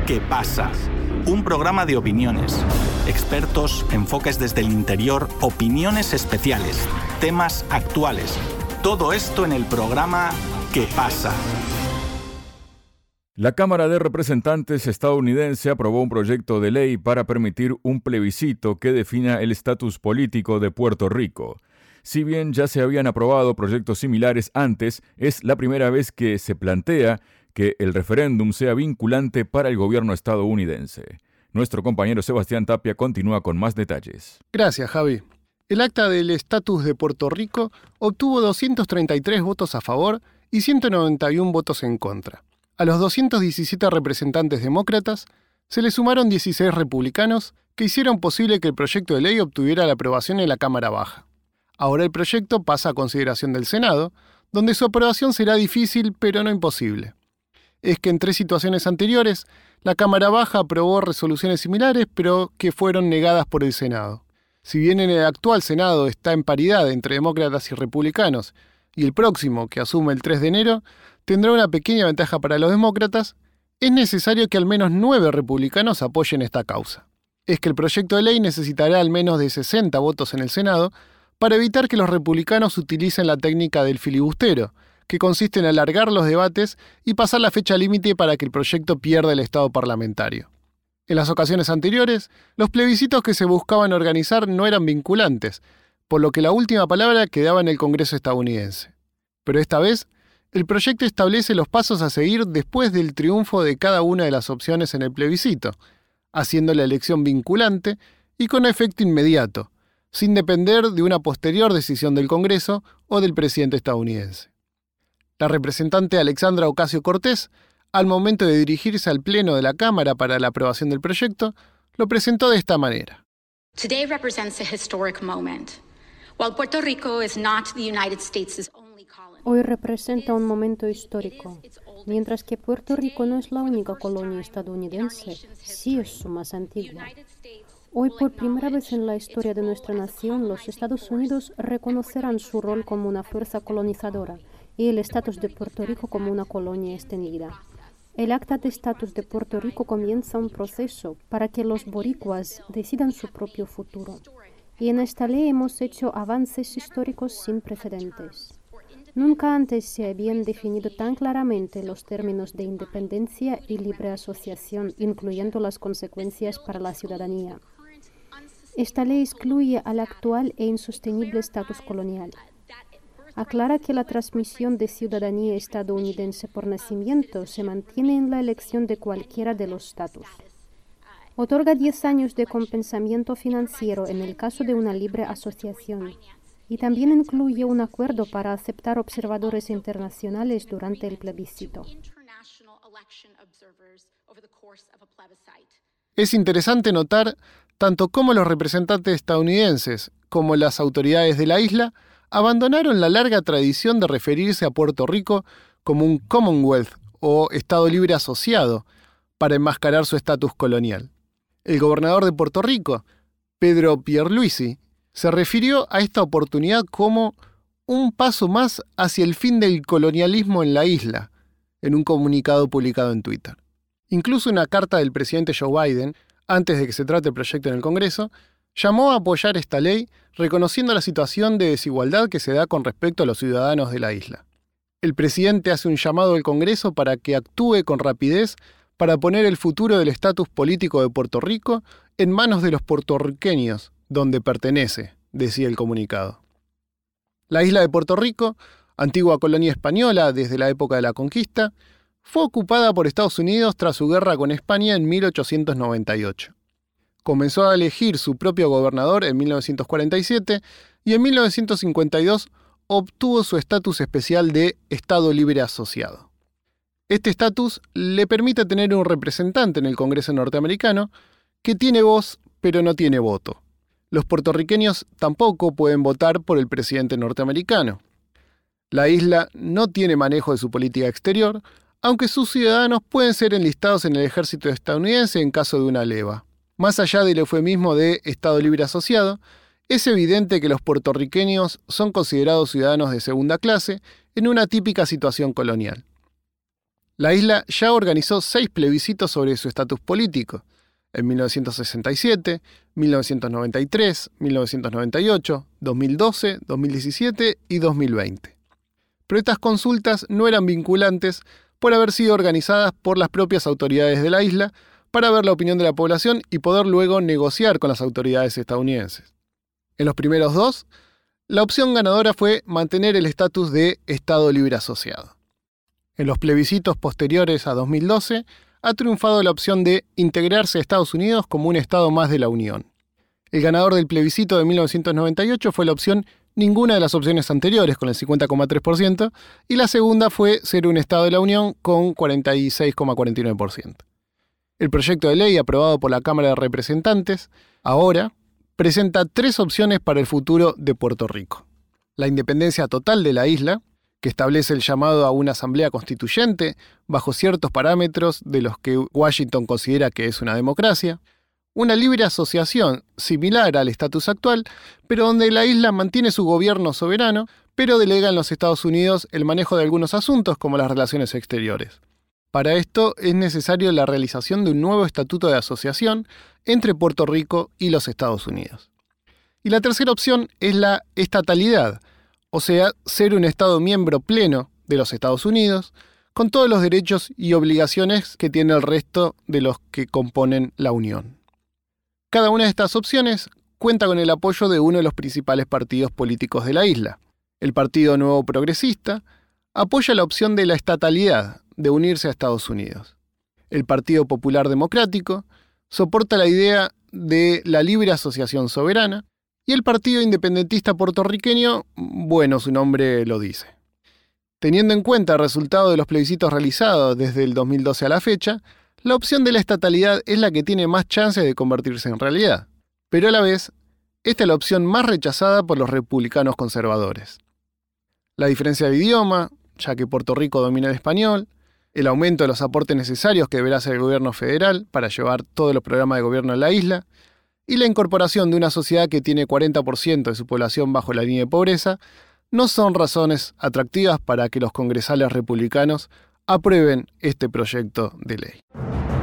¿Qué pasa? Un programa de opiniones, expertos, enfoques desde el interior, opiniones especiales, temas actuales. Todo esto en el programa ¿Qué pasa? La Cámara de Representantes estadounidense aprobó un proyecto de ley para permitir un plebiscito que defina el estatus político de Puerto Rico. Si bien ya se habían aprobado proyectos similares antes, es la primera vez que se plantea que el referéndum sea vinculante para el gobierno estadounidense. Nuestro compañero Sebastián Tapia continúa con más detalles. Gracias, Javi. El Acta del Estatus de Puerto Rico obtuvo 233 votos a favor y 191 votos en contra. A los 217 representantes demócratas se le sumaron 16 republicanos que hicieron posible que el proyecto de ley obtuviera la aprobación en la Cámara Baja. Ahora el proyecto pasa a consideración del Senado, donde su aprobación será difícil pero no imposible. Es que en 3 situaciones anteriores, la Cámara Baja aprobó resoluciones similares, pero que fueron negadas por el Senado. Si bien en el actual Senado está en paridad entre demócratas y republicanos, y el próximo, que asume el 3 de enero, tendrá una pequeña ventaja para los demócratas, es necesario que al menos 9 republicanos apoyen esta causa. Es que el proyecto de ley necesitará al menos de 60 votos en el Senado para evitar que los republicanos utilicen la técnica del filibustero, que consiste en alargar los debates y pasar la fecha límite para que el proyecto pierda el estado parlamentario. En las ocasiones anteriores, los plebiscitos que se buscaban organizar no eran vinculantes, por lo que la última palabra quedaba en el Congreso estadounidense. Pero esta vez, el proyecto establece los pasos a seguir después del triunfo de cada una de las opciones en el plebiscito, haciendo la elección vinculante y con efecto inmediato, sin depender de una posterior decisión del Congreso o del presidente estadounidense. La representante Alexandra Ocasio-Cortez, al momento de dirigirse al Pleno de la Cámara para la aprobación del proyecto, lo presentó de esta manera. Today represents a historic moment. While Puerto Rico is not the United States' only colony. Hoy representa un momento histórico. Mientras que Puerto Rico no es la única colonia estadounidense, sí es su más antigua. Hoy, por primera vez en la historia de nuestra nación, los Estados Unidos reconocerán su rol como una fuerza colonizadora y el estatus de Puerto Rico como una colonia extendida. El Acta de Estatus de Puerto Rico comienza un proceso para que los boricuas decidan su propio futuro. Y en esta ley hemos hecho avances históricos sin precedentes. Nunca antes se habían definido tan claramente los términos de independencia y libre asociación, incluyendo las consecuencias para la ciudadanía. Esta ley excluye al actual e insostenible estatus colonial. Aclara que la transmisión de ciudadanía estadounidense por nacimiento se mantiene en la elección de cualquiera de los estatus. Otorga 10 años de compensamiento financiero en el caso de una libre asociación. Y también incluye un acuerdo para aceptar observadores internacionales durante el plebiscito. Es interesante notar tanto cómo los representantes estadounidenses como las autoridades de la isla abandonaron la larga tradición de referirse a Puerto Rico como un Commonwealth o Estado Libre Asociado para enmascarar su estatus colonial. El gobernador de Puerto Rico, Pedro Pierluisi, se refirió a esta oportunidad como un paso más hacia el fin del colonialismo en la isla, en un comunicado publicado en Twitter. Incluso una carta del presidente Joe Biden, antes de que se trate el proyecto en el Congreso, llamó a apoyar esta ley, reconociendo la situación de desigualdad que se da con respecto a los ciudadanos de la isla. El presidente hace un llamado al Congreso para que actúe con rapidez para poner el futuro del estatus político de Puerto Rico en manos de los puertorriqueños, donde pertenece, decía el comunicado. La isla de Puerto Rico, antigua colonia española desde la época de la conquista, fue ocupada por Estados Unidos tras su guerra con España en 1898. Comenzó a elegir su propio gobernador en 1947 y en 1952 obtuvo su estatus especial de Estado Libre Asociado. Este estatus le permite tener un representante en el Congreso norteamericano que tiene voz pero no tiene voto. Los puertorriqueños tampoco pueden votar por el presidente norteamericano. La isla no tiene manejo de su política exterior, aunque sus ciudadanos pueden ser enlistados en el ejército estadounidense en caso de una leva. Más allá del eufemismo de Estado Libre Asociado, es evidente que los puertorriqueños son considerados ciudadanos de segunda clase en una típica situación colonial. La isla ya organizó 6 plebiscitos sobre su estatus político, en 1967, 1993, 1998, 2012, 2017 y 2020. Pero estas consultas no eran vinculantes por haber sido organizadas por las propias autoridades de la isla para ver la opinión de la población y poder luego negociar con las autoridades estadounidenses. En los primeros 2, la opción ganadora fue mantener el estatus de Estado Libre Asociado. En los plebiscitos posteriores a 2012, ha triunfado la opción de integrarse a Estados Unidos como un Estado más de la Unión. El ganador del plebiscito de 1998 fue la opción ninguna de las opciones anteriores, con el 50,3%, y la segunda fue ser un Estado de la Unión con 46,49%. El proyecto de ley aprobado por la Cámara de Representantes, ahora, presenta 3 opciones para el futuro de Puerto Rico. La independencia total de la isla, que establece el llamado a una asamblea constituyente bajo ciertos parámetros de los que Washington considera que es una democracia, una libre asociación similar al estatus actual, pero donde la isla mantiene su gobierno soberano, pero delega en los Estados Unidos el manejo de algunos asuntos como las relaciones exteriores. Para esto es necesario la realización de un nuevo estatuto de asociación entre Puerto Rico y los Estados Unidos. Y la tercera opción es la estatalidad, o sea, ser un Estado miembro pleno de los Estados Unidos, con todos los derechos y obligaciones que tiene el resto de los que componen la Unión. Cada una de estas opciones cuenta con el apoyo de uno de los principales partidos políticos de la isla. El Partido Nuevo Progresista apoya la opción de la estatalidad, de unirse a Estados Unidos. El Partido Popular Democrático soporta la idea de la libre asociación soberana, y el Partido Independentista Puertorriqueño, bueno, su nombre lo dice. Teniendo en cuenta el resultado de los plebiscitos realizados desde el 2012 a la fecha, la opción de la estatalidad es la que tiene más chances de convertirse en realidad. Pero a la vez, esta es la opción más rechazada por los republicanos conservadores. La diferencia de idioma, ya que Puerto Rico domina el español, el aumento de los aportes necesarios que deberá hacer el gobierno federal para llevar todos los programas de gobierno en la isla, y la incorporación de una sociedad que tiene 40% de su población bajo la línea de pobreza, no son razones atractivas para que los congresales republicanos aprueben este proyecto de ley.